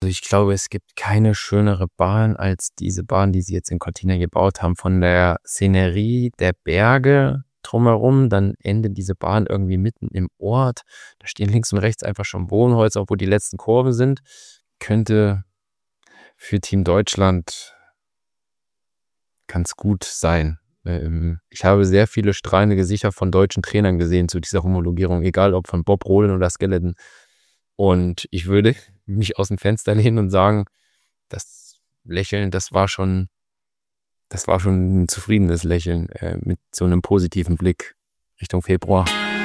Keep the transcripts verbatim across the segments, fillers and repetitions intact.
ich glaube, es gibt keine schönere Bahn als diese Bahn, die sie jetzt in Cortina gebaut haben. Von der Szenerie der Berge drumherum, dann endet diese Bahn irgendwie mitten im Ort. Da stehen links und rechts einfach schon Wohnhäuser, obwohl die letzten Kurven sind. Könnte für Team Deutschland ganz gut sein. Ähm, ich habe sehr viele strahlende Gesichter von deutschen Trainern gesehen zu dieser Homologierung, egal ob von Bob Rohlen oder Skeleton. Und ich würde mich aus dem Fenster lehnen und sagen, das Lächeln, das war schon, das war schon ein zufriedenes Lächeln äh, mit so einem positiven Blick Richtung Februar.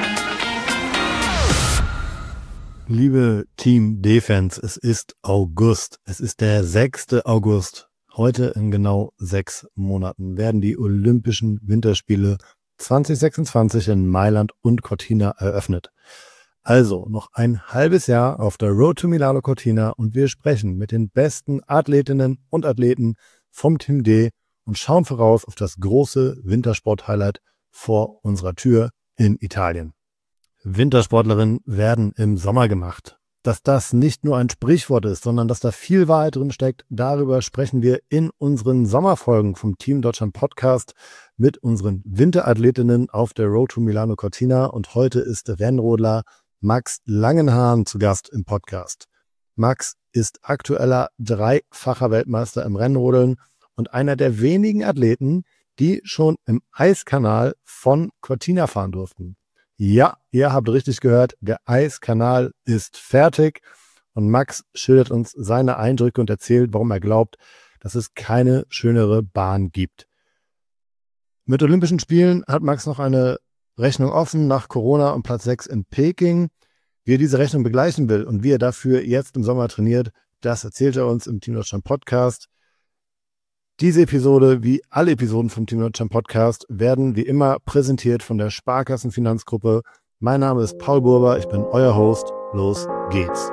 Liebe Team Defense, es ist August. Es ist der sechste August. Heute in genau sechs Monaten werden die Olympischen Winterspiele zwanzig sechsundzwanzig in Mailand und Cortina eröffnet. Also noch ein halbes Jahr auf der Road to Milano Cortina und wir sprechen mit den besten Athletinnen und Athleten vom Team D und schauen voraus auf das große Wintersport-Highlight vor unserer Tür in Italien. Wintersportlerinnen werden im Sommer gemacht. Dass das nicht nur ein Sprichwort ist, sondern dass da viel Wahrheit drin steckt, darüber sprechen wir in unseren Sommerfolgen vom Team Deutschland Podcast mit unseren Winterathletinnen auf der Road to Milano Cortina und heute ist der Rennrodler Max Langenhahn zu Gast im Podcast. Max ist aktueller dreifacher Weltmeister im Rennrodeln und einer der wenigen Athleten, die schon im Eiskanal von Cortina fahren durften. Ja, ihr habt richtig gehört, der Eiskanal ist fertig und Max schildert uns seine Eindrücke und erzählt, warum er glaubt, dass es keine schönere Bahn gibt. Mit Olympischen Spielen hat Max noch eine Rechnung offen nach Corona und Platz sechs in Peking. Wie er diese Rechnung begleichen will und wie er dafür jetzt im Sommer trainiert, das erzählt er uns im Team Deutschland Podcast. Diese Episode, wie alle Episoden vom Team Deutschland Podcast, werden wie immer präsentiert von der Sparkassenfinanzgruppe. Mein Name ist Paul Burber, ich bin euer Host. Los geht's.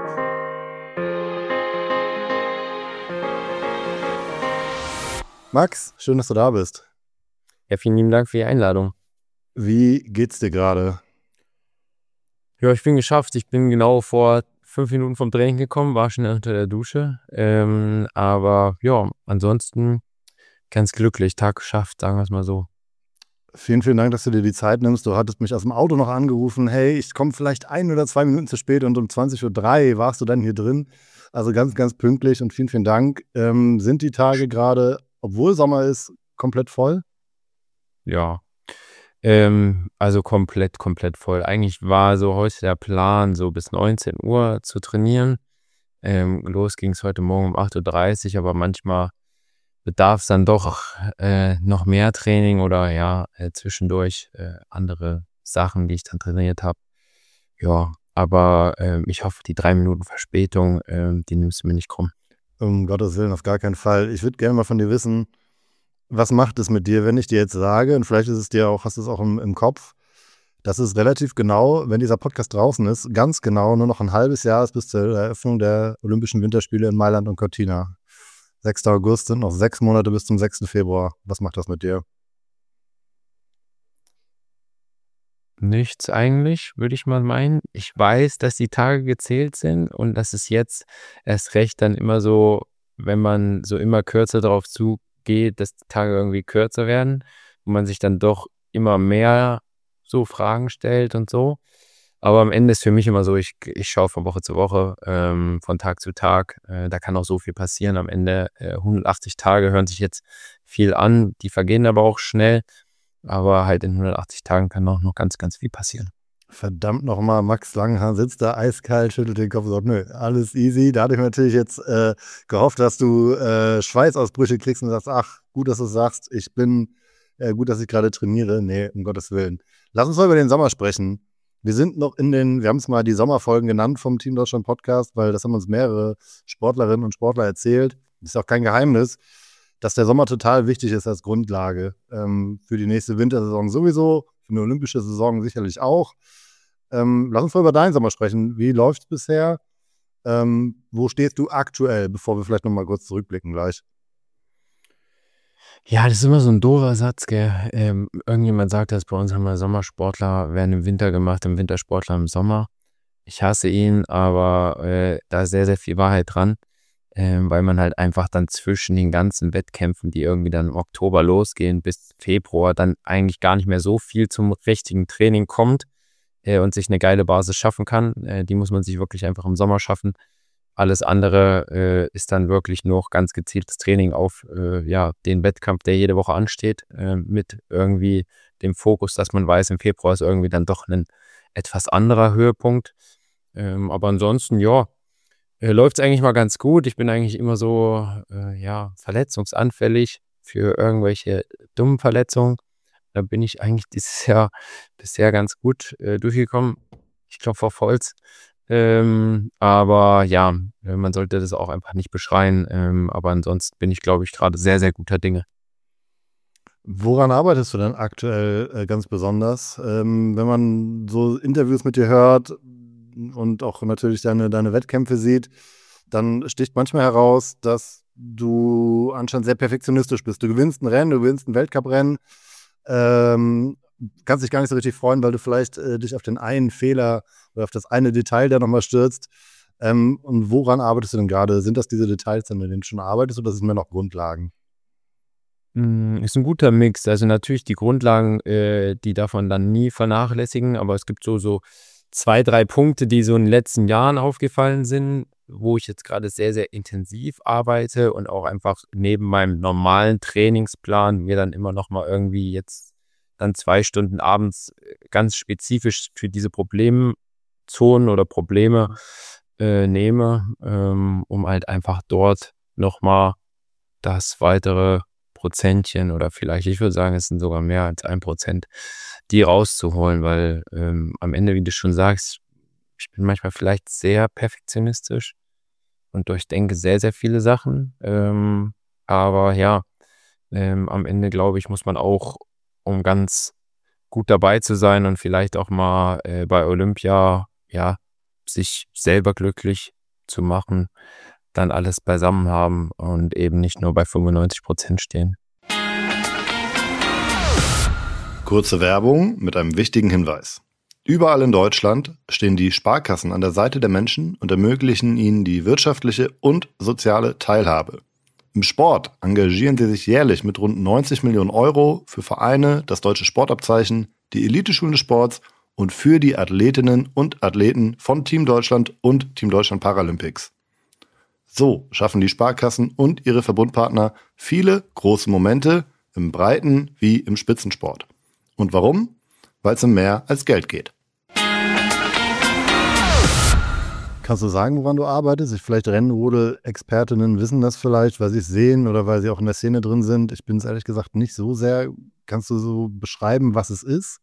Max, schön, dass du da bist. Ja, vielen lieben Dank für die Einladung. Wie geht's dir gerade? Ja, ich bin geschafft. Ich bin genau vor fünf Minuten vom Training gekommen, war schon unter der Dusche. Ähm, aber ja, ansonsten ganz glücklich. Tag geschafft, sagen wir es mal so. Vielen, vielen Dank, dass du dir die Zeit nimmst. Du hattest mich aus dem Auto noch angerufen. Hey, ich komme vielleicht ein oder zwei Minuten zu spät und um zwanzig Uhr drei warst du dann hier drin. Also ganz, ganz pünktlich und vielen, vielen Dank. Ähm, sind die Tage gerade, obwohl Sommer ist, komplett voll? Ja, ähm, also komplett, komplett voll. Eigentlich war so heute der Plan, so bis neunzehn Uhr zu trainieren. Ähm, los ging es heute Morgen um acht Uhr dreißig, aber manchmal bedarf es dann doch äh, noch mehr Training oder ja, äh, zwischendurch äh, andere Sachen, die ich dann trainiert habe. Ja, aber äh, ich hoffe, die drei Minuten Verspätung, äh, die nimmst du mir nicht krumm. Um Gottes Willen, auf gar keinen Fall. Ich würde gerne mal von dir wissen, was macht es mit dir, wenn ich dir jetzt sage, und vielleicht ist es dir auch, hast du es auch im, im Kopf, dass es relativ genau, wenn dieser Podcast draußen ist, ganz genau nur noch ein halbes Jahr ist bis zur Eröffnung der Olympischen Winterspiele in Mailand und Cortina. sechster August sind noch sechs Monate bis zum sechsten Februar. Was macht das mit dir? Nichts eigentlich, würde ich mal meinen. Ich weiß, dass die Tage gezählt sind und dass es jetzt erst recht dann immer so, wenn man so immer kürzer darauf zugeht, dass die Tage irgendwie kürzer werden und man sich dann doch immer mehr so Fragen stellt und so. Aber am Ende ist für mich immer so, ich, ich schaue von Woche zu Woche, ähm, von Tag zu Tag. Äh, da kann auch so viel passieren. Am Ende äh, hundertachtzig Tage hören sich jetzt viel an, die vergehen aber auch schnell. Aber halt in hundertachtzig Tagen kann auch noch ganz, ganz viel passieren. Verdammt nochmal, Max Langenhahn sitzt da eiskalt, schüttelt den Kopf und sagt, nö, alles easy. Da hatte ich mir natürlich jetzt äh, gehofft, dass du äh, Schweißausbrüche kriegst und sagst, ach, gut, dass du es sagst, ich bin, äh, gut, dass ich gerade trainiere. Nee, um Gottes Willen. Lass uns mal über den Sommer sprechen. Wir sind noch in den, wir haben es mal die Sommerfolgen genannt vom Team Deutschland Podcast, weil das haben uns mehrere Sportlerinnen und Sportler erzählt. Ist auch kein Geheimnis, dass der Sommer total wichtig ist als Grundlage ähm, für die nächste Wintersaison sowieso, für eine olympische Saison sicherlich auch. Ähm, lass uns mal über deinen Sommer sprechen. Wie läuft es bisher? Ähm, wo stehst du aktuell, bevor wir vielleicht nochmal kurz zurückblicken gleich? Ja, das ist immer so ein doofer Satz, gell. Ähm, irgendjemand sagt das bei uns, haben wir Sommersportler werden im Winter gemacht, im Wintersportler im Sommer. ich hasse ihn, aber äh, da ist sehr, sehr viel Wahrheit dran, ähm, weil man halt einfach dann zwischen den ganzen Wettkämpfen, die irgendwie dann im Oktober losgehen, bis Februar dann eigentlich gar nicht mehr so viel zum richtigen Training kommt äh, und sich eine geile Basis schaffen kann. Äh, die muss man sich wirklich einfach im Sommer schaffen. Alles andere äh, ist dann wirklich nur noch ganz gezieltes Training auf äh, ja, den Wettkampf, der jede Woche ansteht, äh, mit irgendwie dem Fokus, dass man weiß, im Februar ist irgendwie dann doch ein etwas anderer Höhepunkt. Ähm, aber ansonsten, ja, äh, läuft es eigentlich mal ganz gut. Ich bin eigentlich immer so, äh, ja, verletzungsanfällig für irgendwelche dummen Verletzungen. Da bin ich eigentlich dieses Jahr bisher ganz gut äh, durchgekommen. Ich klopfe auf Holz. Ähm, aber ja, äh, man sollte das auch einfach nicht beschreien. Ähm, aber ansonsten bin ich, glaube ich, gerade sehr, sehr guter Dinge. Woran arbeitest du denn aktuell äh, ganz besonders? Ähm, wenn man so Interviews mit dir hört und auch natürlich deine, deine Wettkämpfe sieht, dann sticht manchmal heraus, dass du anscheinend sehr perfektionistisch bist. Du gewinnst ein Rennen, du gewinnst ein Weltcuprennen, ähm, kannst dich gar nicht so richtig freuen, weil du vielleicht äh, dich auf den einen Fehler oder auf das eine Detail da nochmal stürzt. Ähm, und woran arbeitest du denn gerade? Sind das diese Details, an denen du schon arbeitest, oder sind mir noch Grundlagen? Mm, Ist ein guter Mix. Also natürlich die Grundlagen, äh, die darf man dann nie vernachlässigen, aber es gibt so, so zwei, drei Punkte, die so in den letzten Jahren aufgefallen sind, wo ich jetzt gerade sehr, sehr intensiv arbeite und auch einfach neben meinem normalen Trainingsplan mir dann immer noch mal irgendwie jetzt dann zwei Stunden abends äh, ganz spezifisch für diese Problemzonen oder Probleme äh, nehme, ähm, um halt einfach dort noch mal das weitere Prozentchen oder vielleicht, ich würde sagen, es sind sogar mehr als ein Prozent, die rauszuholen, weil ähm, am Ende, wie du schon sagst, ich bin manchmal vielleicht sehr perfektionistisch und durchdenke sehr, sehr viele Sachen. Ähm, aber ja, ähm, am Ende, glaube ich, muss man auch, um ganz gut dabei zu sein und vielleicht auch mal äh, bei Olympia, ja, sich selber glücklich zu machen, dann alles beisammen haben und eben nicht nur bei fünfundneunzig Prozent stehen. Kurze Werbung mit einem wichtigen Hinweis. Überall in Deutschland stehen die Sparkassen an der Seite der Menschen und ermöglichen ihnen die wirtschaftliche und soziale Teilhabe. Im Sport engagieren sie sich jährlich mit rund neunzig Millionen Euro für Vereine, das deutsche Sportabzeichen, die Eliteschulen des Sports und für die Athletinnen und Athleten von Team Deutschland und Team Deutschland Paralympics. So schaffen die Sparkassen und ihre Verbundpartner viele große Momente im Breiten- wie im Spitzensport. Und warum? Weil es um mehr als Geld geht. Kannst du sagen, woran du arbeitest? Ich, vielleicht Rennrodel-Expertinnen wissen das vielleicht, weil sie es sehen oder weil sie auch in der Szene drin sind. Ich bin es ehrlich gesagt nicht so sehr. Kannst du so beschreiben, was es ist?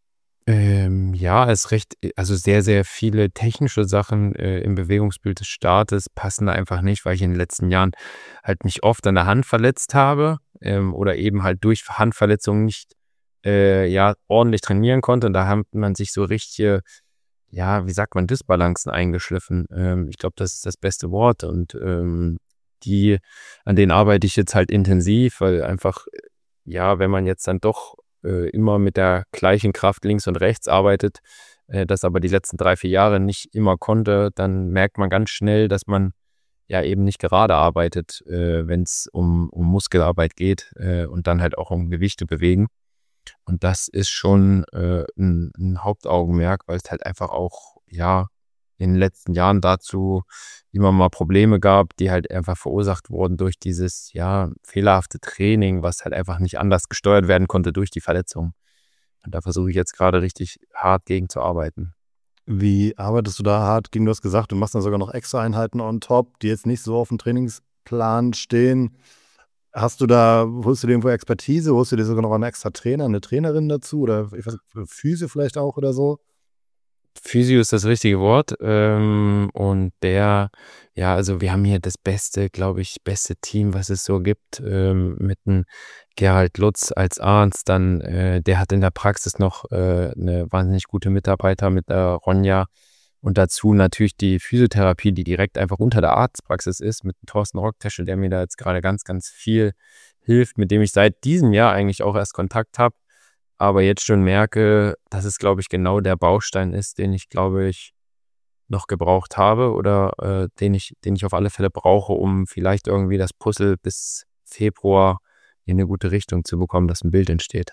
Ähm, ja, es ist recht, also sehr, sehr viele technische Sachen äh, im Bewegungsbild des Startes passen da einfach nicht, weil ich in den letzten Jahren halt mich oft an der Hand verletzt habe ähm, oder eben halt durch Handverletzungen nicht äh, ja, ordentlich trainieren konnte. Und da hat man sich so richtige, ja, wie sagt man, Dysbalancen eingeschliffen. Ähm, ich glaube, das ist das beste Wort. Und ähm, die, an denen arbeite ich jetzt halt intensiv, weil einfach, ja, wenn man jetzt dann doch äh, immer mit der gleichen Kraft links und rechts arbeitet, äh, das aber die letzten drei, vier Jahre nicht immer konnte, dann merkt man ganz schnell, dass man ja eben nicht gerade arbeitet, äh, wenn es um, um Muskelarbeit geht äh, und dann halt auch um Gewichte bewegen. Und das ist schon äh, ein, ein Hauptaugenmerk, weil es halt einfach auch, ja, in den letzten Jahren dazu immer mal Probleme gab, die halt einfach verursacht wurden durch dieses, ja, fehlerhafte Training, was halt einfach nicht anders gesteuert werden konnte durch die Verletzung. Und da versuche ich jetzt gerade richtig hart gegen zu arbeiten. Wie arbeitest du da hart gegen? Du hast gesagt, du machst dann sogar noch extra Einheiten on top, die jetzt nicht so auf dem Trainingsplan stehen. Hast du da, holst du dir irgendwo Expertise? Holst du dir sogar noch einen extra Trainer, eine Trainerin dazu? Oder ich weiß nicht, Physio vielleicht auch oder so? Physio ist das richtige Wort. Ähm, und der, ja, also wir haben hier das beste, glaube ich, beste Team, was es so gibt, ähm, mit einem Gerald Lutz als Arzt. Dann, äh, der hat in der Praxis noch äh, eine wahnsinnig gute Mitarbeiter mit der Ronja. Und dazu natürlich die Physiotherapie, die direkt einfach unter der Arztpraxis ist, mit dem Thorsten Rockteschel, der mir da jetzt gerade ganz, ganz viel hilft, mit dem ich seit diesem Jahr eigentlich auch erst Kontakt habe, aber jetzt schon merke, dass es, glaube ich, genau der Baustein ist, den ich, glaube ich, noch gebraucht habe oder äh, den ich, den ich auf alle Fälle brauche, um vielleicht irgendwie das Puzzle bis Februar in eine gute Richtung zu bekommen, dass ein Bild entsteht.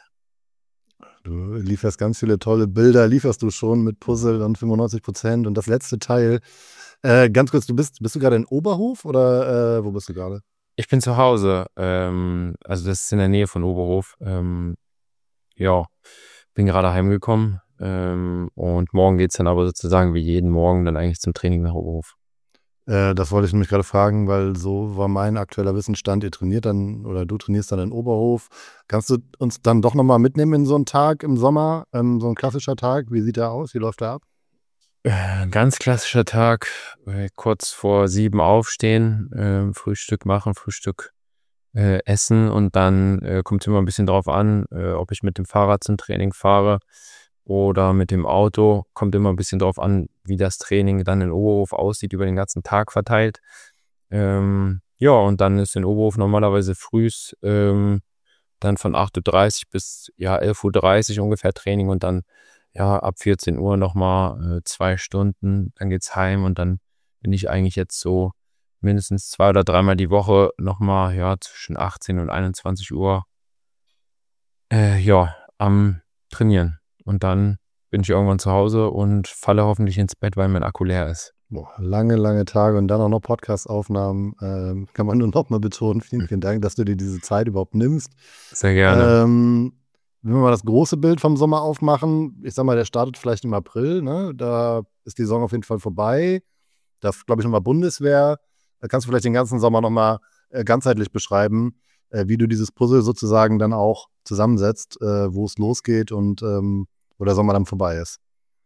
Du lieferst ganz viele tolle Bilder, lieferst du schon mit Puzzle und fünfundneunzig Prozent. Und das letzte Teil, äh, ganz kurz, du bist, bist du gerade in Oberhof oder äh, wo bist du gerade? Ich bin zu Hause, ähm, also das ist in der Nähe von Oberhof. Ähm, ja, bin gerade heimgekommen ähm, und morgen geht's dann aber sozusagen wie jeden Morgen dann eigentlich zum Training nach Oberhof. Äh, das wollte ich nämlich gerade fragen, weil so war mein aktueller Wissensstand. Ihr trainiert dann oder du trainierst dann in Oberhof. Kannst du uns dann doch nochmal mitnehmen in so einen Tag im Sommer, ähm, so ein klassischer Tag? Wie sieht der aus? Wie läuft der ab? Äh, ganz klassischer Tag, äh, kurz vor sieben aufstehen, äh, Frühstück machen, Frühstück äh, essen und dann äh, kommt es immer ein bisschen drauf an, äh, ob ich mit dem Fahrrad zum Training fahre oder mit dem Auto. Kommt immer ein bisschen drauf an, wie das Training dann in Oberhof aussieht, über den ganzen Tag verteilt. Ähm, ja, und dann ist in Oberhof normalerweise frühs ähm, dann von acht Uhr dreißig bis ja elf Uhr dreißig ungefähr Training und dann ja ab vierzehn Uhr nochmal äh, zwei Stunden, dann geht's heim und dann bin ich eigentlich jetzt so mindestens zwei oder dreimal die Woche nochmal ja zwischen achtzehn und einundzwanzig Uhr äh, ja am Trainieren und dann bin ich irgendwann zu Hause und falle hoffentlich ins Bett, weil mein Akku leer ist. Boah, lange, lange Tage und dann auch noch Podcast-Aufnahmen. Ähm, kann man nur noch mal betonen. Vielen, vielen Dank, dass du dir diese Zeit überhaupt nimmst. Sehr gerne. Ähm, wenn wir mal das große Bild vom Sommer aufmachen, ich sag mal, der startet vielleicht im April, ne? Da ist die Saison auf jeden Fall vorbei. Da glaube ich nochmal Bundeswehr. Da kannst du vielleicht den ganzen Sommer nochmal äh, ganzheitlich beschreiben, äh, wie du dieses Puzzle sozusagen dann auch zusammensetzt, äh, wo es losgeht und ähm, wo der Sommer dann vorbei ist.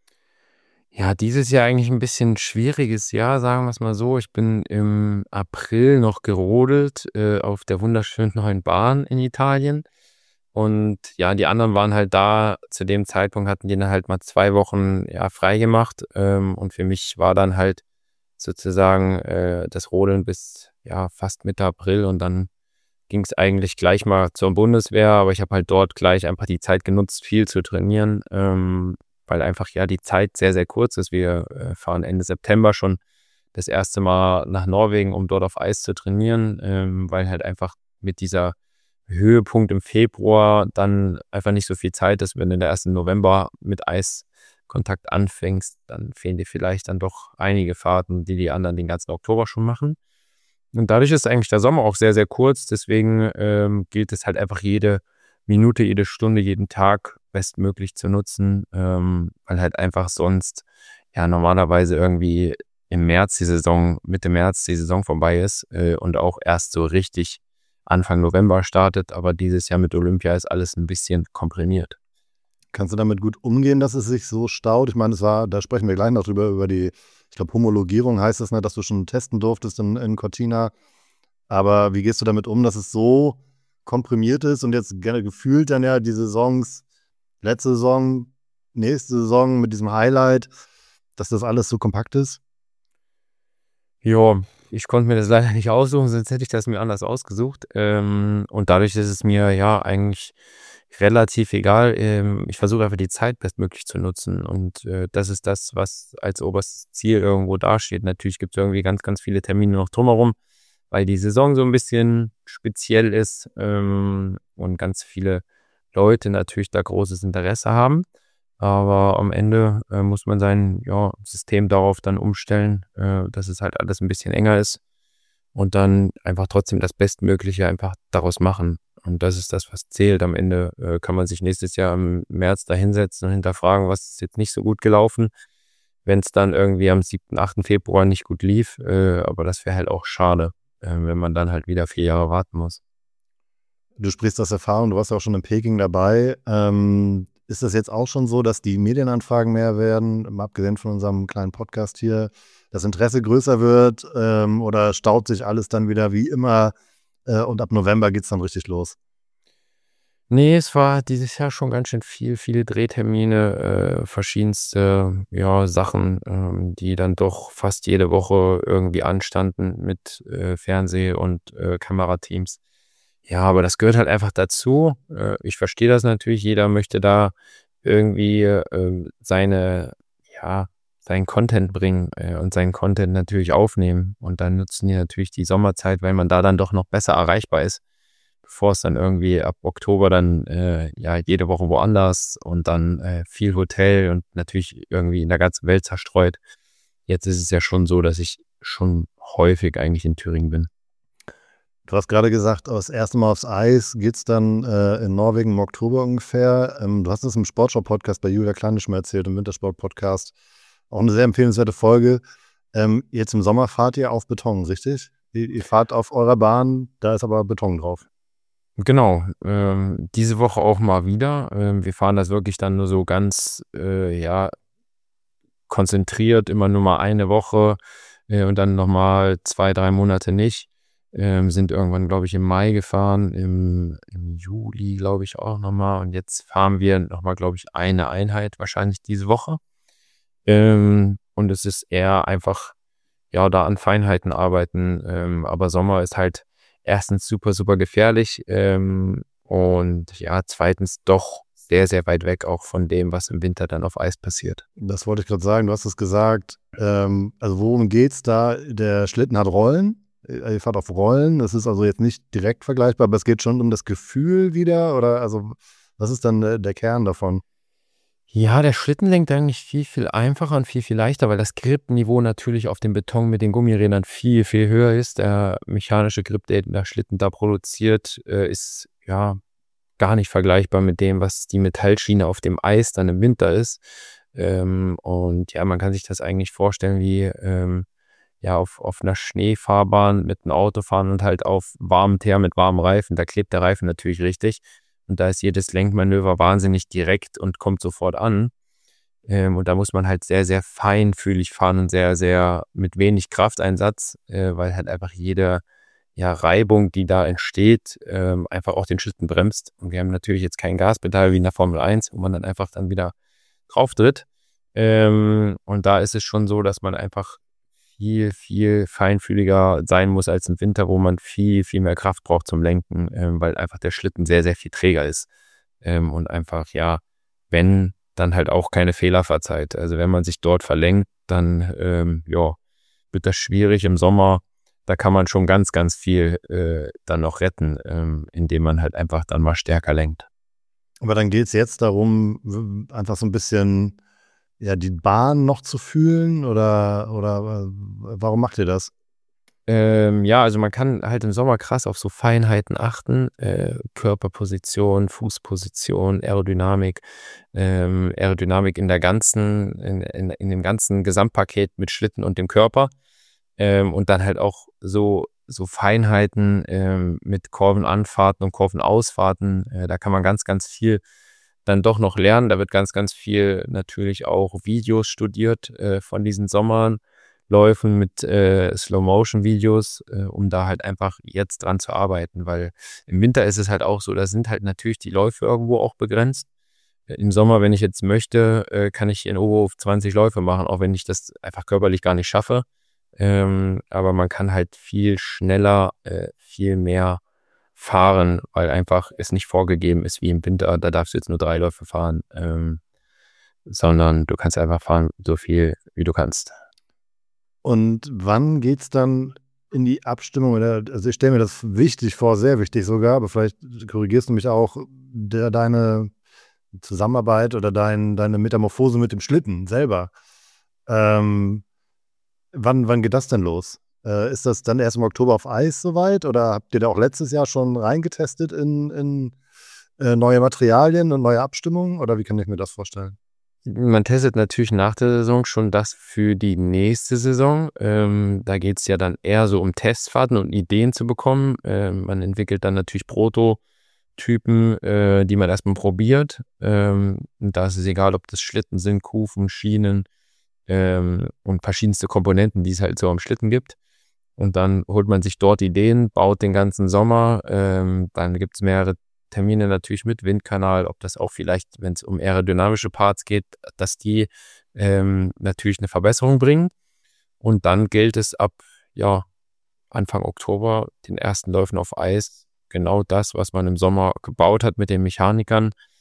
Ja, dieses Jahr eigentlich ein bisschen schwieriges Jahr, sagen wir es mal so. Ich bin im April noch gerodelt, äh, auf der wunderschönen neuen Bahn in Italien. Und ja, die anderen waren halt da. Zu dem Zeitpunkt hatten die dann halt mal zwei Wochen ja frei gemacht. Ähm, und für mich war dann halt sozusagen äh, das Rodeln bis ja fast Mitte April und dann ging es eigentlich gleich mal zur Bundeswehr, aber ich habe halt dort gleich einfach die Zeit genutzt, viel zu trainieren, ähm, weil einfach ja die Zeit sehr, sehr kurz ist. Wir äh, fahren Ende September schon das erste Mal nach Norwegen, um dort auf Eis zu trainieren, ähm, weil halt einfach mit dieser Höhepunkt im Februar dann einfach nicht so viel Zeit ist. Wenn du in der ersten November mit Eiskontakt anfängst, dann fehlen dir vielleicht dann doch einige Fahrten, die die anderen den ganzen Oktober schon machen. Und dadurch ist eigentlich der Sommer auch sehr, sehr kurz. Deswegen ähm, gilt es halt einfach jede Minute, jede Stunde, jeden Tag bestmöglich zu nutzen, ähm, weil halt einfach sonst ja normalerweise irgendwie im März die Saison, Mitte März die Saison vorbei ist äh, und auch erst so richtig Anfang November startet. Aber dieses Jahr mit Olympia ist alles ein bisschen komprimiert. Kannst du damit gut umgehen, dass es sich so staut? Ich meine, es war, da sprechen wir gleich noch drüber, über die, ich glaube, Homologierung heißt es, ne, dass du schon testen durftest in, in Cortina. Aber wie gehst du damit um, dass es so komprimiert ist und jetzt gerne gefühlt dann ja die Saisons, letzte Saison, nächste Saison mit diesem Highlight, dass das alles so kompakt ist? Ja, ich konnte mir das leider nicht aussuchen, sonst hätte ich das mir anders ausgesucht. Ähm, und dadurch ist es mir ja eigentlich relativ egal. Ähm, ich versuche einfach die Zeit bestmöglich zu nutzen. Und äh, das ist das, was als oberstes Ziel irgendwo dasteht. Natürlich gibt es irgendwie ganz, ganz viele Termine noch drumherum, weil die Saison so ein bisschen speziell ist ähm, und ganz viele Leute natürlich da großes Interesse haben. Aber am Ende äh, muss man sein ja, System darauf dann umstellen, äh, dass es halt alles ein bisschen enger ist und dann einfach trotzdem das Bestmögliche einfach daraus machen. Und das ist das, was zählt. Am Ende äh, kann man sich nächstes Jahr im März da hinsetzen und hinterfragen, was ist jetzt nicht so gut gelaufen, wenn es dann irgendwie am siebten, achten Februar nicht gut lief. Äh, aber das wäre halt auch schade, äh, wenn man dann halt wieder vier Jahre warten muss. Du sprichst aus Erfahrung, du warst ja auch schon in Peking dabei. Ähm, ist das jetzt auch schon so, dass die Medienanfragen mehr werden, mal abgesehen von unserem kleinen Podcast hier, das Interesse größer wird ähm, oder staut sich alles dann wieder wie immer äh, und ab November geht es dann richtig los? Nee, es war dieses Jahr schon ganz schön viel, viele Drehtermine, äh, verschiedenste ja, Sachen, ähm, die dann doch fast jede Woche irgendwie anstanden mit äh, Fernseh- und äh, Kamerateams. Ja, aber das gehört halt einfach dazu. Äh, ich verstehe das natürlich, jeder möchte da irgendwie ähm, seine, ja, seinen Content bringen äh, und seinen Content natürlich aufnehmen. Und dann nutzen die natürlich die Sommerzeit, weil man da dann doch noch besser erreichbar ist, bevor es dann irgendwie ab Oktober dann äh, ja jede Woche woanders und dann äh, viel Hotel und natürlich irgendwie in der ganzen Welt zerstreut. Jetzt ist es ja schon so, dass ich schon häufig eigentlich in Thüringen bin. Du hast gerade gesagt, das erste Mal aufs Eis geht's dann äh, in Norwegen im Oktober ungefähr. Ähm, du hast es im Sportschau-Podcast bei Julia Kleine schon mal erzählt, im Wintersport-Podcast. Auch eine sehr empfehlenswerte Folge. Ähm, jetzt im Sommer fahrt ihr auf Beton, richtig? Ihr, ihr fahrt auf eurer Bahn, da ist aber Beton drauf. Genau, ähm, diese Woche auch mal wieder. Ähm, wir fahren das wirklich dann nur so ganz, äh, ja, konzentriert, immer nur mal eine Woche äh, und dann nochmal zwei, drei Monate nicht. Ähm, sind irgendwann, glaube ich, im Mai gefahren, im, im Juli, glaube ich, auch nochmal. Und jetzt fahren wir nochmal, glaube ich, eine Einheit wahrscheinlich diese Woche. Ähm, und es ist eher einfach, ja, da an Feinheiten arbeiten. Ähm, aber Sommer ist halt erstens super, super gefährlich ähm, und ja, zweitens doch sehr, sehr weit weg auch von dem, was im Winter dann auf Eis passiert. Das wollte ich gerade sagen. Du hast es gesagt. Ähm, also worum geht's da? Der Schlitten hat Rollen. Ihr fahrt auf Rollen. Das ist also jetzt nicht direkt vergleichbar, aber es geht schon um das Gefühl wieder. Oder also was ist dann der, der Kern davon? Ja, der Schlitten lenkt eigentlich viel, viel einfacher und viel, viel leichter, weil das Gripniveau natürlich auf dem Beton mit den Gummirädern viel, viel höher ist. Der mechanische Grip, den der Schlitten da produziert, äh, ist ja gar nicht vergleichbar mit dem, was die Metallschiene auf dem Eis dann im Winter ist. Ähm, und ja, man kann sich das eigentlich vorstellen wie ähm, ja auf, auf einer Schneefahrbahn mit einem Auto fahren und halt auf warmem Teer mit warmem Reifen. Da klebt der Reifen natürlich richtig. Und da ist jedes Lenkmanöver wahnsinnig direkt und kommt sofort an. Ähm, und da muss man halt sehr, sehr feinfühlig fahren und sehr, sehr mit wenig Krafteinsatz, äh, weil halt einfach jede ja, Reibung, die da entsteht, ähm, einfach auch den Schlitten bremst. Und wir haben natürlich jetzt kein Gaspedal wie in der Formel eins, wo man dann einfach dann wieder drauf tritt. Ähm, und da ist es schon so, dass man einfach viel, viel feinfühliger sein muss als im Winter, wo man viel, viel mehr Kraft braucht zum Lenken, ähm, weil einfach der Schlitten sehr, sehr viel träger ist. Ähm, und einfach, ja, wenn, dann halt auch keine Fehler verzeiht. Also wenn man sich dort verlenkt, dann, ähm, ja, wird das schwierig im Sommer. Da kann man schon ganz, ganz viel äh, dann noch retten, ähm, indem man halt einfach dann mal stärker lenkt. Aber dann geht es jetzt darum, w- einfach so ein bisschen ja, die Bahn noch zu fühlen oder, oder äh, warum macht ihr das? Ähm, ja, also man kann halt im Sommer krass auf so Feinheiten achten. Äh, Körperposition, Fußposition, Aerodynamik. Ähm, Aerodynamik in der ganzen, in, in, in dem ganzen Gesamtpaket mit Schlitten und dem Körper. Ähm, und dann halt auch so, so Feinheiten ähm, mit Kurvenanfahrten und Kurvenausfahrten. Äh, da kann man ganz, ganz viel dann doch noch lernen. Da wird ganz, ganz viel natürlich auch Videos studiert äh, von diesen Sommerläufen mit äh, Slow-Motion-Videos, äh, um da halt einfach jetzt dran zu arbeiten. Weil im Winter ist es halt auch so, da sind halt natürlich die Läufe irgendwo auch begrenzt. Äh, Im Sommer, wenn ich jetzt möchte, äh, kann ich in Oberhof zwanzig Läufe machen, auch wenn ich das einfach körperlich gar nicht schaffe. Ähm, aber man kann halt viel schneller, äh, viel mehr fahren, weil einfach es nicht vorgegeben ist wie im Winter, da darfst du jetzt nur drei Läufe fahren, ähm, sondern du kannst einfach fahren, so viel wie du kannst. Und wann geht's dann in die Abstimmung? Oder, also ich stelle mir das wichtig vor, sehr wichtig sogar, aber vielleicht korrigierst du mich auch, der, deine Zusammenarbeit oder dein, deine Metamorphose mit dem Schlitten selber. Ähm, wann, wann geht das denn los? Äh, ist das dann erst im Oktober auf Eis soweit? Oder habt ihr da auch letztes Jahr schon reingetestet in, in äh, neue Materialien und neue Abstimmungen? Oder wie kann ich mir das vorstellen? Man testet natürlich nach der Saison schon das für die nächste Saison. Ähm, da geht es ja dann eher so um Testfahrten und Ideen zu bekommen. Ähm, man entwickelt dann natürlich Prototypen, äh, die man erstmal probiert. Ähm, und da ist es egal, ob das Schlitten sind, Kufen, Schienen ähm, und verschiedenste Komponenten, die es halt so am Schlitten gibt. Und dann holt man sich dort Ideen, baut den ganzen Sommer. Ähm, dann gibt es mehrere Termine natürlich mit Windkanal, ob das auch vielleicht, wenn es um aerodynamische Parts geht, dass die ähm, natürlich eine Verbesserung bringen. Und dann gilt es ab ja, Anfang Oktober, den ersten Läufen auf Eis, genau das, was man im Sommer gebaut hat mit den Mechanikern,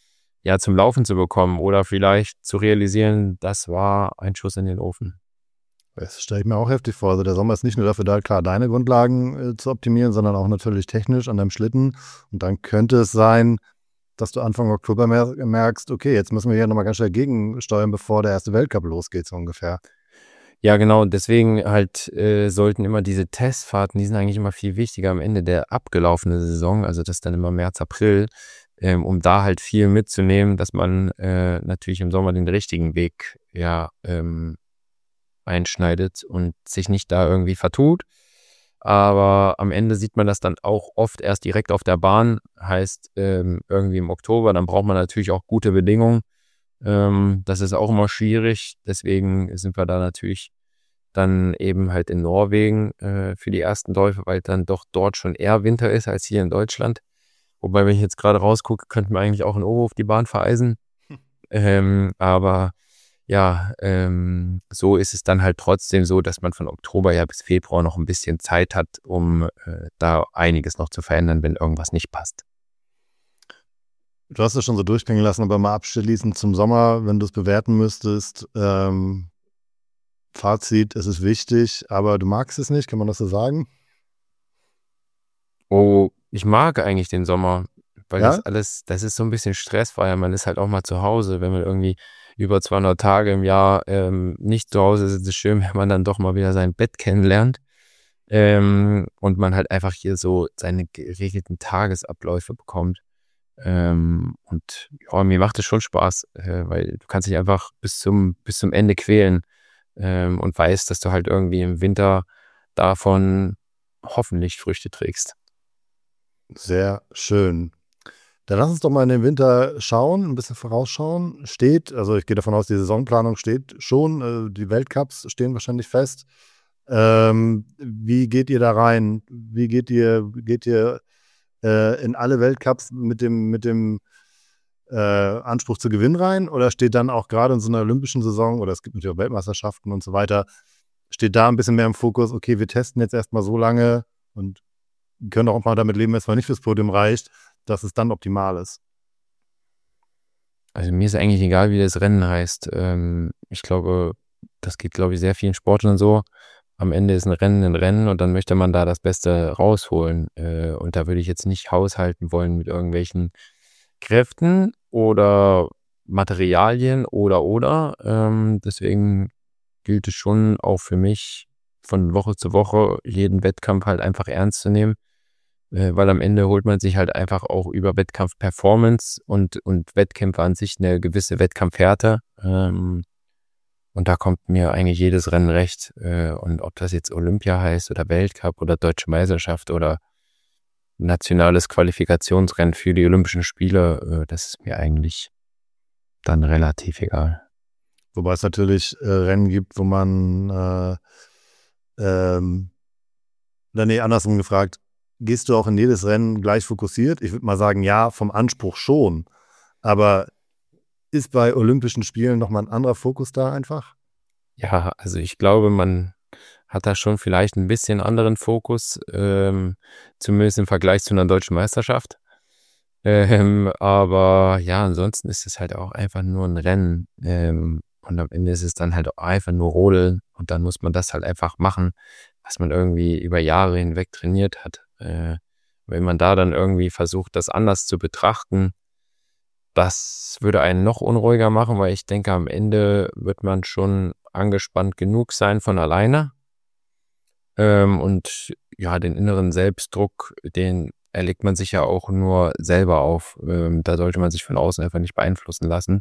ja, zum Laufen zu bekommen oder vielleicht zu realisieren, das war ein Schuss in den Ofen. Das stelle ich mir auch heftig vor. Also der Sommer ist nicht nur dafür da, klar, deine Grundlagen äh, zu optimieren, sondern auch natürlich technisch an deinem Schlitten. Und dann könnte es sein, dass du Anfang Oktober mer merkst, okay, jetzt müssen wir hier nochmal ganz schnell gegensteuern, bevor der erste Weltcup losgeht, so ungefähr. Ja, genau. Deswegen halt äh, sollten immer diese Testfahrten, die sind eigentlich immer viel wichtiger am Ende der abgelaufenen Saison, also das ist dann immer März, April, ähm, um da halt viel mitzunehmen, dass man äh, natürlich im Sommer den richtigen Weg ja ähm, einschneidet und sich nicht da irgendwie vertut. Aber am Ende sieht man das dann auch oft erst direkt auf der Bahn, heißt ähm, irgendwie im Oktober, dann braucht man natürlich auch gute Bedingungen. Ähm, das ist auch immer schwierig, deswegen sind wir da natürlich dann eben halt in Norwegen äh, für die ersten Läufe, weil dann doch dort schon eher Winter ist als hier in Deutschland. Wobei, wenn ich jetzt gerade rausgucke, könnten wir eigentlich auch in Oberhof die Bahn vereisen. Ähm, aber ja, ähm, so ist es dann halt trotzdem so, dass man von Oktober ja bis Februar noch ein bisschen Zeit hat, um äh, da einiges noch zu verändern, wenn irgendwas nicht passt. Du hast es schon so durchklingen lassen, aber mal abschließend zum Sommer, wenn du es bewerten müsstest, ähm, Fazit, es ist wichtig, aber du magst es nicht, kann man das so sagen? Oh, ich mag eigentlich den Sommer, weil das Ja? alles, das ist so ein bisschen stressfreier. Man ist halt auch mal zu Hause, wenn man irgendwie über zweihundert Tage im Jahr ähm, nicht zu Hause ist, ist es schön, wenn man dann doch mal wieder sein Bett kennenlernt ähm, und man halt einfach hier so seine geregelten Tagesabläufe bekommt. Ähm, und ja, mir macht es schon Spaß, äh, weil du kannst dich einfach bis zum, bis zum Ende quälen ähm, und weißt, dass du halt irgendwie im Winter davon hoffentlich Früchte trägst. Sehr schön. Dann lass uns doch mal in den Winter schauen, ein bisschen vorausschauen. Steht, also ich gehe davon aus, die Saisonplanung steht schon, äh, die Weltcups stehen wahrscheinlich fest. Ähm, wie geht ihr da rein? Wie geht ihr, geht ihr äh, in alle Weltcups mit dem, mit dem äh, Anspruch zu gewinnen rein? Oder steht dann auch gerade in so einer olympischen Saison, oder es gibt natürlich auch Weltmeisterschaften und so weiter, steht da ein bisschen mehr im Fokus, okay, wir testen jetzt erstmal so lange und können auch mal damit leben, wenn es mal nicht fürs Podium reicht, dass es dann optimal ist. Also mir ist eigentlich egal, wie das Rennen heißt. Ähm, ich glaube, das geht, glaube ich, sehr vielen Sportlern so. Am Ende ist ein Rennen ein Rennen und dann möchte man da das Beste rausholen. Äh, und da würde ich jetzt nicht haushalten wollen mit irgendwelchen Kräften oder Materialien oder oder. Ähm, deswegen gilt es schon auch für mich, von Woche zu Woche jeden Wettkampf halt einfach ernst zu nehmen. Äh, weil am Ende holt man sich halt einfach auch über Wettkampf-Performance und, und Wettkämpfe an sich eine gewisse Wettkampfhärte. Ähm, und da kommt mir eigentlich jedes Rennen recht. Äh, und ob das jetzt Olympia heißt oder Weltcup oder Deutsche Meisterschaft oder nationales Qualifikationsrennen für die Olympischen Spiele, äh, das ist mir eigentlich dann relativ egal. Wobei es natürlich äh, Rennen gibt, wo man, äh, ähm, oder nee, andersrum gefragt, gehst du auch in jedes Rennen gleich fokussiert? Ich würde mal sagen, ja, vom Anspruch schon. Aber ist bei Olympischen Spielen nochmal ein anderer Fokus da einfach? Ja, also ich glaube, man hat da schon vielleicht ein bisschen anderen Fokus, ähm, zumindest im Vergleich zu einer deutschen Meisterschaft. Ähm, aber ja, ansonsten ist es halt auch einfach nur ein Rennen. Ähm, und am Ende ist es dann halt auch einfach nur Rodeln und dann muss man das halt einfach machen, was man irgendwie über Jahre hinweg trainiert hat. Äh, wenn man da dann irgendwie versucht, das anders zu betrachten, das würde einen noch unruhiger machen, weil ich denke, am Ende wird man schon angespannt genug sein von alleine. Ähm, und ja, den inneren Selbstdruck, den erlegt man sich ja auch nur selber auf. Ähm, da sollte man sich von außen einfach nicht beeinflussen lassen.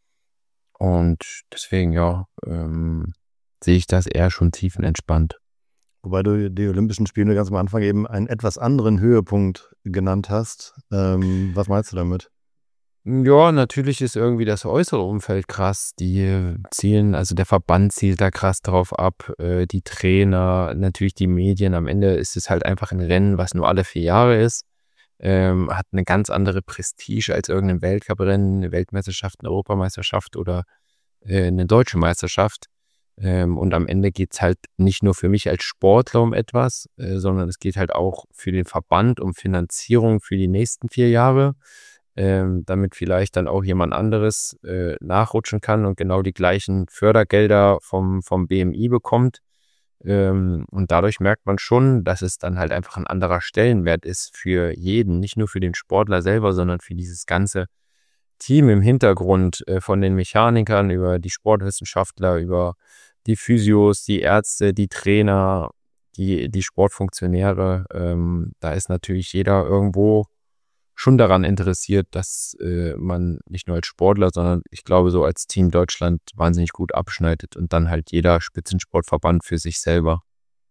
Und deswegen, ja, ähm, sehe ich das eher schon tiefenentspannt. Wobei du die Olympischen Spiele ganz am Anfang eben einen etwas anderen Höhepunkt genannt hast. Ähm, was meinst du damit? Ja, natürlich ist irgendwie das äußere Umfeld krass. Die zielen, also der Verband zielt da krass drauf ab, äh, die Trainer, natürlich die Medien. Am Ende ist es halt einfach ein Rennen, was nur alle vier Jahre ist. Ähm, hat eine ganz andere Prestige als irgendein Weltcuprennen, eine Weltmeisterschaft, eine Europameisterschaft oder äh, eine deutsche Meisterschaft. Ähm, und am Ende geht's halt nicht nur für mich als Sportler um etwas, äh, sondern es geht halt auch für den Verband um Finanzierung für die nächsten vier Jahre. ähm, damit vielleicht dann auch jemand anderes äh, nachrutschen kann und genau die gleichen Fördergelder vom, vom B M I bekommt. Ähm, und dadurch merkt man schon, dass es dann halt einfach ein anderer Stellenwert ist für jeden, nicht nur für den Sportler selber, sondern für dieses ganze Team im Hintergrund, äh, von den Mechanikern über die Sportwissenschaftler, über die Physios, die Ärzte, die Trainer, die, die Sportfunktionäre. Ähm, da ist natürlich jeder irgendwo schon daran interessiert, dass äh, man nicht nur als Sportler, sondern ich glaube so als Team Deutschland wahnsinnig gut abschneidet und dann halt jeder Spitzensportverband für sich selber.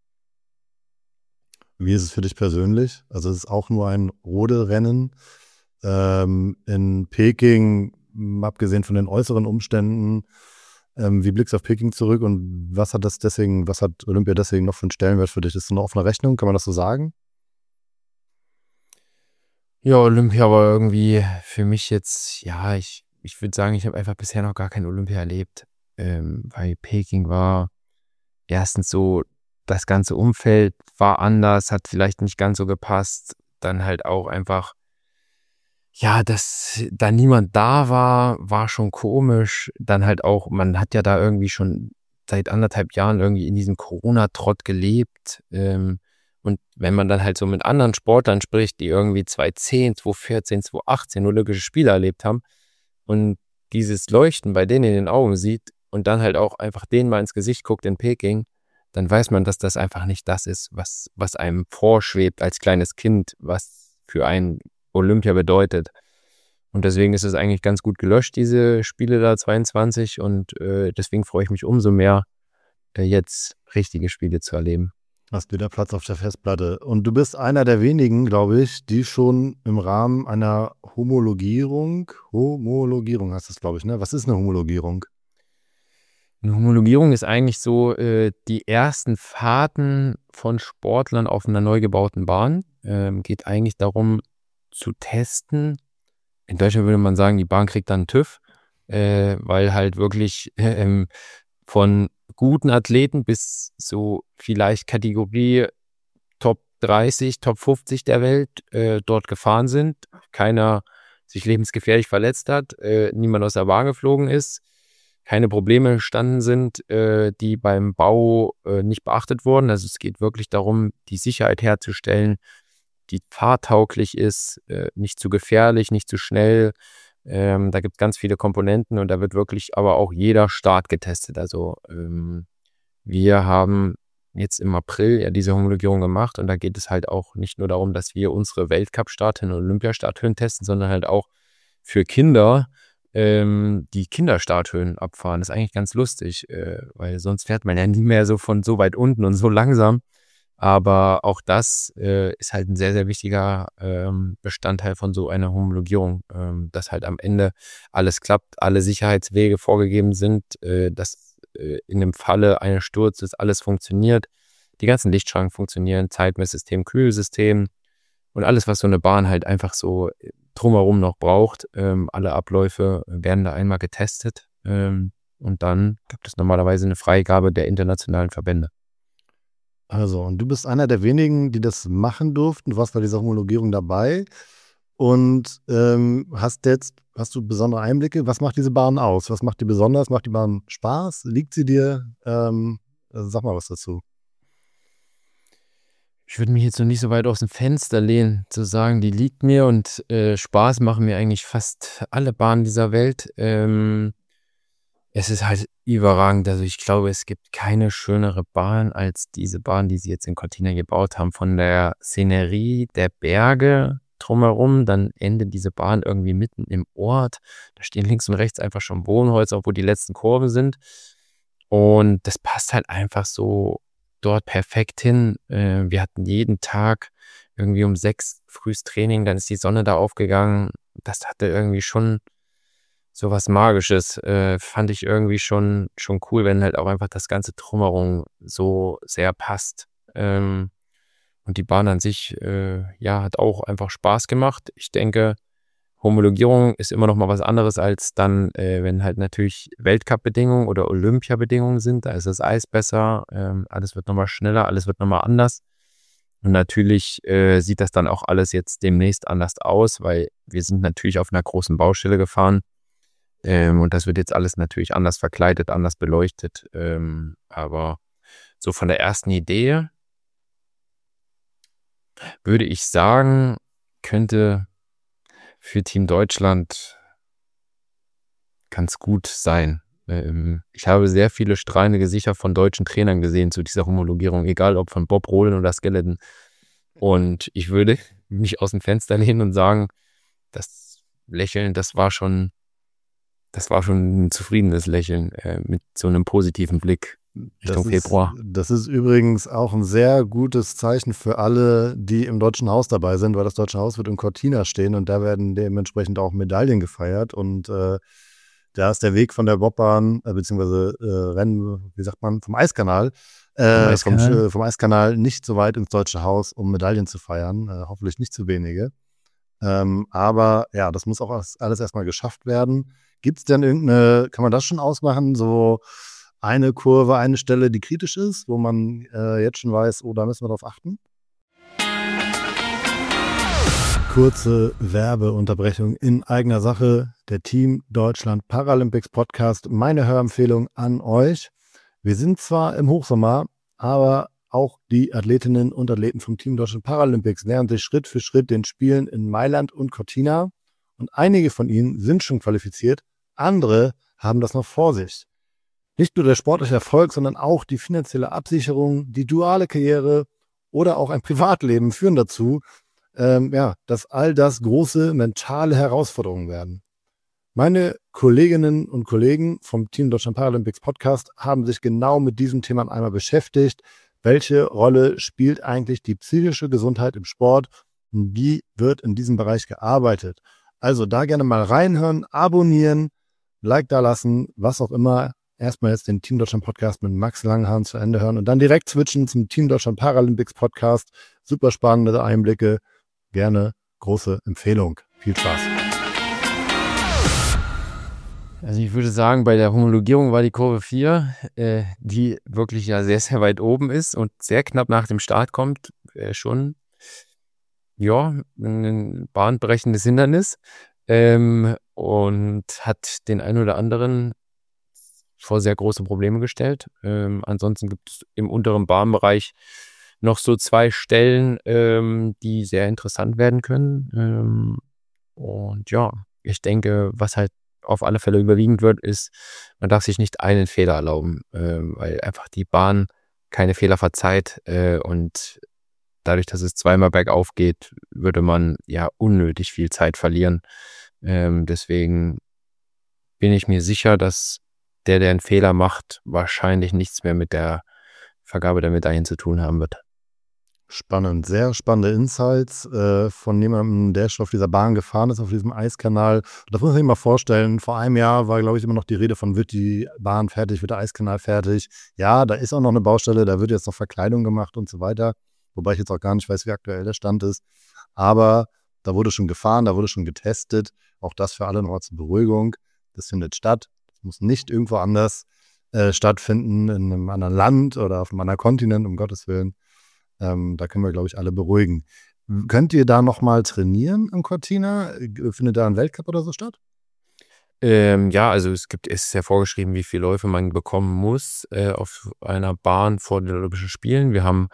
Wie ist es für dich persönlich? Also es ist auch nur ein Rodelrennen. Ähm, in Peking, m, abgesehen von den äußeren Umständen, ähm, wie blickst du auf Peking zurück und was hat das deswegen, was hat Olympia deswegen noch für einen Stellenwert für dich? Ist es eine offene Rechnung? Kann man das so sagen? Ja, Olympia war irgendwie für mich jetzt, ja, ich, ich würde sagen, ich habe einfach bisher noch gar kein Olympia erlebt, ähm, weil Peking war erstens so, das ganze Umfeld war anders, hat vielleicht nicht ganz so gepasst, dann halt auch einfach, ja, dass da niemand da war, war schon komisch. Dann halt auch, man hat ja da irgendwie schon seit anderthalb Jahren irgendwie in diesem Corona-Trott gelebt. Ähm, und wenn man dann halt so mit anderen Sportlern spricht, die irgendwie zwanzig zehn, zwanzig vierzehn, zwanzig achtzehn Olympische Spiele erlebt haben und dieses Leuchten bei denen in den Augen sieht und dann halt auch einfach denen mal ins Gesicht guckt in Peking, dann weiß man, dass das einfach nicht das ist, was, was einem vorschwebt als kleines Kind, was für ein Olympia bedeutet. Und deswegen ist es eigentlich ganz gut gelöscht, diese Spiele da zweiundzwanzig. Und äh, deswegen freue ich mich umso mehr, äh, jetzt richtige Spiele zu erleben. Hast wieder Platz auf der Festplatte. Und du bist einer der wenigen, glaube ich, die schon im Rahmen einer Homologierung, Homologierung heißt das, glaube ich, ne? Was ist eine Homologierung? Eine Homologierung ist eigentlich so äh, die ersten Fahrten von Sportlern auf einer neu gebauten Bahn. Ähm, geht eigentlich darum zu testen. In Deutschland würde man sagen, die Bahn kriegt dann TÜV, äh, weil halt wirklich ähm, von guten Athleten bis so vielleicht Kategorie Top dreißig, Top fünfzig der Welt äh, dort gefahren sind. Keiner sich lebensgefährlich verletzt hat, äh, niemand aus der Bahn geflogen ist, keine Probleme entstanden sind, äh, die beim Bau äh, nicht beachtet wurden. Also es geht wirklich darum, die Sicherheit herzustellen, die fahrtauglich ist, äh, nicht zu gefährlich, nicht zu schnell. Ähm, da gibt es ganz viele Komponenten und da wird wirklich aber auch jeder Start getestet. Also ähm, wir haben jetzt im April ja diese Homologierung gemacht und da geht es halt auch nicht nur darum, dass wir unsere Weltcup-Starthöhen und Olympiastarthöhen testen, sondern halt auch für Kinder ähm, die Kinderstarthöhen abfahren. Das ist eigentlich ganz lustig, äh, weil sonst fährt man ja nie mehr so von so weit unten und so langsam. Aber auch das äh, ist halt ein sehr, sehr wichtiger ähm, Bestandteil von so einer Homologierung, ähm, dass halt am Ende alles klappt, alle Sicherheitswege vorgegeben sind, äh, dass äh, in dem Falle eines Sturzes alles funktioniert, die ganzen Lichtschranken funktionieren, Zeitmesssystem, Kühlsystem und alles, was so eine Bahn halt einfach so drumherum noch braucht. Ähm, alle Abläufe werden da einmal getestet ähm, und dann gibt es normalerweise eine Freigabe der internationalen Verbände. Also, und du bist einer der wenigen, die das machen durften. Du warst bei dieser Homologierung dabei und ähm, hast jetzt, hast du besondere Einblicke? Was macht diese Bahn aus? Was macht die besonders? Macht die Bahn Spaß? Liegt sie dir? Ähm, sag mal was dazu. Ich würde mich jetzt noch nicht so weit aus dem Fenster lehnen, zu sagen, die liegt mir und äh, Spaß machen mir eigentlich fast alle Bahnen dieser Welt. Ähm, es ist halt überragend. Also ich glaube, es gibt keine schönere Bahn als diese Bahn, die sie jetzt in Cortina gebaut haben. Von der Szenerie der Berge drumherum, dann endet diese Bahn irgendwie mitten im Ort. Da stehen links und rechts einfach schon Wohnhäuser, obwohl die letzten Kurven sind. Und das passt halt einfach so dort perfekt hin. Äh, wir hatten jeden Tag irgendwie um sechs frühes Training, dann ist die Sonne da aufgegangen. Das hatte irgendwie schon so was Magisches. Äh, fand ich irgendwie schon, schon cool, wenn halt auch einfach das ganze Drumherum so sehr passt. Ähm, und die Bahn an sich, äh, ja, hat auch einfach Spaß gemacht. Ich denke, Homologierung ist immer noch mal was anderes als dann, äh, wenn halt natürlich Weltcup-Bedingungen oder Olympia-Bedingungen sind. Da ist das Eis besser, ähm, alles wird nochmal schneller, alles wird nochmal anders. Und natürlich äh, sieht das dann auch alles jetzt demnächst anders aus, weil wir sind natürlich auf einer großen Baustelle gefahren. Ähm, und das wird jetzt alles natürlich anders verkleidet, anders beleuchtet. Ähm, aber so von der ersten Idee würde ich sagen, könnte für Team Deutschland ganz gut sein. Ähm, ich habe sehr viele strahlende Gesichter von deutschen Trainern gesehen zu dieser Homologierung, egal ob von Bob Rohlen oder Skeleton. Und ich würde mich aus dem Fenster lehnen und sagen, das Lächeln, das war schon, das war schon ein zufriedenes Lächeln äh, mit so einem positiven Blick Richtung Das ist, Februar. das ist übrigens auch ein sehr gutes Zeichen für alle, die im Deutschen Haus dabei sind, weil das Deutsche Haus wird in Cortina stehen und da werden dementsprechend auch Medaillen gefeiert. Und äh, da ist der Weg von der Bobbahn, äh, beziehungsweise äh, Rennen, wie sagt man, vom Eiskanal, äh, vom, Eiskanal. äh, vom Eiskanal nicht so weit ins Deutsche Haus, um Medaillen zu feiern. Äh, hoffentlich nicht zu wenige. Ähm, aber ja, das muss auch alles, alles erstmal geschafft werden. Gibt es denn irgendeine, kann man das schon ausmachen, so eine Kurve, eine Stelle, die kritisch ist, wo man äh, jetzt schon weiß, oh, da müssen wir drauf achten? Kurze Werbeunterbrechung in eigener Sache. Der Team Deutschland Paralympics Podcast. Meine Hörempfehlung an euch. Wir sind zwar im Hochsommer, aber auch die Athletinnen und Athleten vom Team Deutschland Paralympics nähern sich Schritt für Schritt den Spielen in Mailand und Cortina. Und einige von ihnen sind schon qualifiziert, andere haben das noch vor sich. Nicht nur der sportliche Erfolg, sondern auch die finanzielle Absicherung, die duale Karriere oder auch ein Privatleben führen dazu, ähm, ja, dass all das große mentale Herausforderungen werden. Meine Kolleginnen und Kollegen vom Team Deutschland Paralympics Podcast haben sich genau mit diesem Thema einmal beschäftigt. Welche Rolle spielt eigentlich die psychische Gesundheit im Sport und wie wird in diesem Bereich gearbeitet? Also da gerne mal reinhören, abonnieren, Like da lassen, was auch immer. Erstmal jetzt den Team Deutschland Podcast mit Max Langhahn zu Ende hören und dann direkt switchen zum Team Deutschland Paralympics Podcast. Super spannende Einblicke. Gerne große Empfehlung. Viel Spaß. Also ich würde sagen, bei der Homologierung war die Kurve vier, äh, die wirklich ja sehr, sehr weit oben ist und sehr knapp nach dem Start kommt, äh, schon ja, ein bahnbrechendes Hindernis ähm, und hat den einen oder anderen vor sehr große Probleme gestellt. Ähm, ansonsten gibt es im unteren Bahnbereich noch so zwei Stellen, ähm, die sehr interessant werden können. Ähm, und ja, ich denke, was halt auf alle Fälle überwiegend wird, ist, man darf sich nicht einen Fehler erlauben, äh, weil einfach die Bahn keine Fehler verzeiht äh, und dadurch, dass es zweimal bergauf geht, würde man ja unnötig viel Zeit verlieren. Ähm, deswegen bin ich mir sicher, dass der, der einen Fehler macht, wahrscheinlich nichts mehr mit der Vergabe der Medaillen zu tun haben wird. Spannend, sehr spannende Insights äh, von jemandem, der schon auf dieser Bahn gefahren ist, auf diesem Eiskanal. Und das muss man sich mal vorstellen. Vor einem Jahr war, glaube ich, immer noch die Rede von, wird die Bahn fertig, wird der Eiskanal fertig. Ja, da ist auch noch eine Baustelle, da wird jetzt noch Verkleidung gemacht und so weiter. Wobei ich jetzt auch gar nicht weiß, wie aktuell der Stand ist. Aber da wurde schon gefahren, da wurde schon getestet. Auch das für alle nochmal zur Beruhigung. Das findet statt. Das muss nicht irgendwo anders äh, stattfinden, in einem anderen Land oder auf einem anderen Kontinent, um Gottes Willen. Ähm, da können wir, glaube ich, alle beruhigen. Könnt ihr da nochmal trainieren im Cortina? Findet da ein Weltcup oder so statt? Ähm, ja, also es gibt, es ist ja vorgeschrieben, wie viele Läufe man bekommen muss äh, auf einer Bahn vor den Olympischen Spielen. Wir haben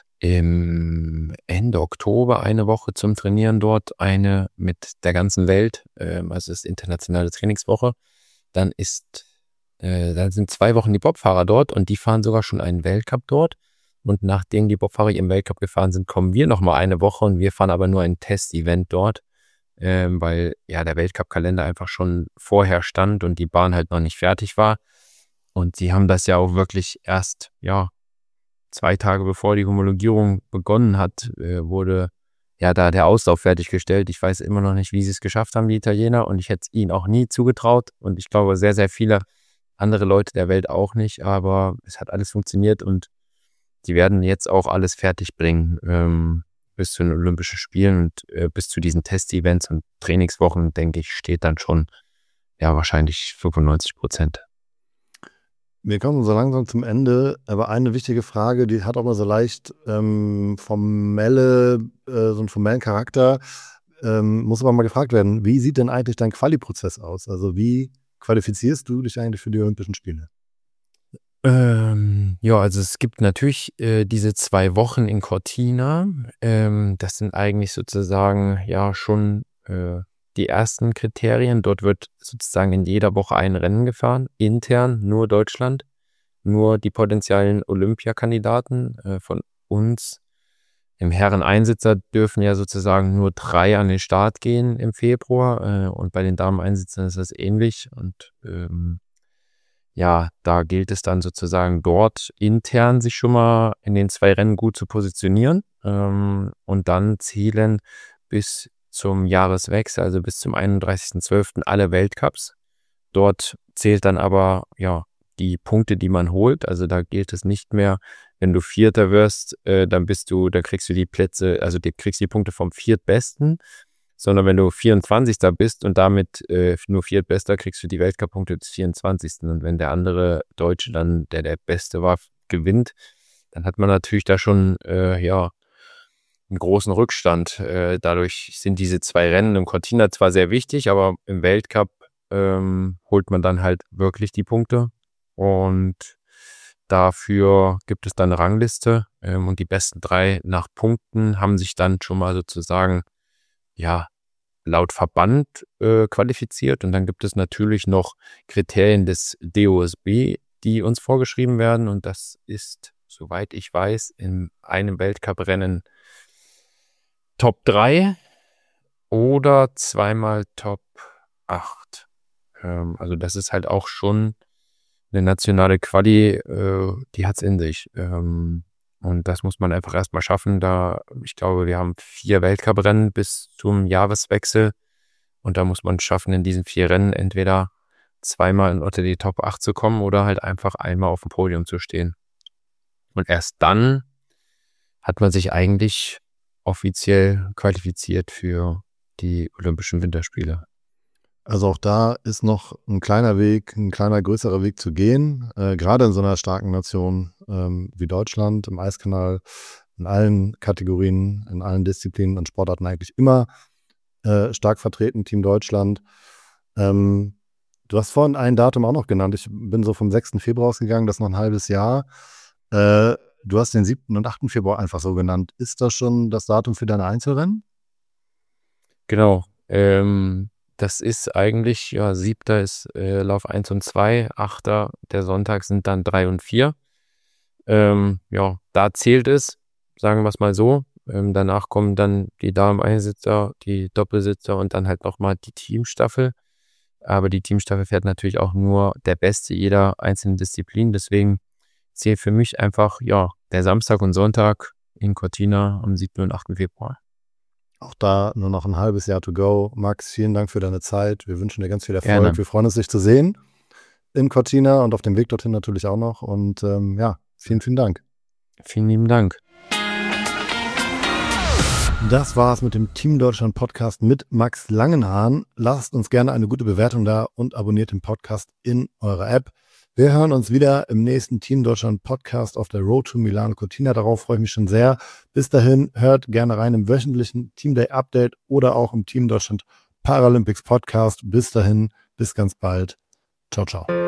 im Ende Oktober eine Woche zum Trainieren dort, eine mit der ganzen Welt, ähm, also das ist internationale Trainingswoche. Dann ist, äh, dann sind zwei Wochen die Bobfahrer dort und die fahren sogar schon einen Weltcup dort. Und nachdem die Bobfahrer im Weltcup gefahren sind, kommen wir nochmal eine Woche und wir fahren aber nur ein Test-Event dort, ähm, weil ja der Weltcup-Kalender einfach schon vorher stand und die Bahn halt noch nicht fertig war. Und sie haben das ja auch wirklich erst, ja, zwei Tage bevor die Homologierung begonnen hat, äh, wurde ja da der Auslauf fertiggestellt. Ich weiß immer noch nicht, wie sie es geschafft haben, die Italiener, und ich hätte es ihnen auch nie zugetraut und ich glaube sehr, sehr viele andere Leute der Welt auch nicht, aber es hat alles funktioniert und die werden jetzt auch alles fertig bringen ähm, bis zu den Olympischen Spielen und äh, bis zu diesen Test-Events und Trainingswochen, denke ich, steht dann schon ja wahrscheinlich fünfundneunzig Prozent. Wir kommen so langsam zum Ende, aber eine wichtige Frage, die hat auch mal so leicht ähm, formelle, äh, so einen formellen Charakter, ähm, muss aber mal gefragt werden, wie sieht denn eigentlich dein Quali-Prozess aus? Also wie qualifizierst du dich eigentlich für die Olympischen Spiele? Ähm, ja, also es gibt natürlich äh, diese zwei Wochen in Cortina. Ähm, das sind eigentlich sozusagen ja schon äh, die ersten Kriterien. Dort wird sozusagen in jeder Woche ein Rennen gefahren, intern nur Deutschland, nur die potenziellen Olympiakandidaten äh, von uns. Im Herren-Einsitzer dürfen ja sozusagen nur drei an den Start gehen im Februar äh, und bei den Damen-Einsitzern ist das ähnlich und ähm, ja, da gilt es dann sozusagen dort intern sich schon mal in den zwei Rennen gut zu positionieren ähm, und dann zählen bis zum Jahreswechsel, also bis zum einunddreißigsten zwölften alle Weltcups. Dort zählt dann aber ja die Punkte, die man holt. Also da gilt es nicht mehr, wenn du Vierter wirst, äh, dann bist du, da kriegst du die Plätze, also du kriegst die Punkte vom Viertbesten, sondern wenn du vierundzwanzigster bist und damit äh, nur Viertbester, kriegst du die Weltcup-Punkte des vierundzwanzigsten Und wenn der andere Deutsche dann, der der Beste war, gewinnt, dann hat man natürlich da schon äh, ja einen großen Rückstand. Äh, dadurch sind diese zwei Rennen im Cortina zwar sehr wichtig, aber im Weltcup ähm, holt man dann halt wirklich die Punkte und dafür gibt es dann eine Rangliste ähm, und die besten drei nach Punkten haben sich dann schon mal sozusagen ja laut Verband äh, qualifiziert und dann gibt es natürlich noch Kriterien des D O S B, die uns vorgeschrieben werden und das ist, soweit ich weiß, in einem Weltcuprennen Top drei oder zweimal Top acht. Ähm, also das ist halt auch schon eine nationale Quali, äh, die hat's in sich. Ähm, und das muss man einfach erstmal schaffen. Da, ich glaube, wir haben vier Weltcuprennen bis zum Jahreswechsel. Und da muss man schaffen, in diesen vier Rennen entweder zweimal unter die Top acht zu kommen oder halt einfach einmal auf dem Podium zu stehen. Und erst dann hat man sich eigentlich offiziell qualifiziert für die Olympischen Winterspiele. Also auch da ist noch ein kleiner Weg, ein kleiner größerer Weg zu gehen, äh, gerade in so einer starken Nation ähm, wie Deutschland, im Eiskanal, in allen Kategorien, in allen Disziplinen und Sportarten eigentlich immer äh, stark vertreten, Team Deutschland. Ähm, du hast vorhin ein Datum auch noch genannt. Ich bin so vom sechsten Februar ausgegangen, das ist noch ein halbes Jahr. Äh, du hast den siebten und achten Februar einfach so genannt. Ist das schon das Datum für deine Einzelrennen? Genau. Ähm, das ist eigentlich, ja, siebter ist äh, Lauf eins und zwei, achter der Sonntag sind dann drei und vier. Ähm, ja, da zählt es, sagen wir es mal so. Ähm, danach kommen dann die Damen-Einsitzer, die Doppelsitzer und dann halt nochmal die Teamstaffel. Aber die Teamstaffel fährt natürlich auch nur der Beste jeder einzelnen Disziplin. Deswegen zählt für mich einfach, ja, der Samstag und Sonntag in Cortina am siebten und achten Februar. Auch da nur noch ein halbes Jahr to go. Max, vielen Dank für deine Zeit. Wir wünschen dir ganz viel Erfolg. Gerne. Wir freuen uns, dich zu sehen in Cortina und auf dem Weg dorthin natürlich auch noch. Und ähm, ja, vielen, vielen Dank. Vielen lieben Dank. Das war's mit dem Team Deutschland Podcast mit Max Langenhahn. Lasst uns gerne eine gute Bewertung da und abonniert den Podcast in eurer App. Wir hören uns wieder im nächsten Team Deutschland Podcast auf der Road to Milano Cortina. Darauf freue ich mich schon sehr. Bis dahin hört gerne rein im wöchentlichen Team Day Update oder auch im Team Deutschland Paralympics Podcast. Bis dahin, bis ganz bald. Ciao, ciao.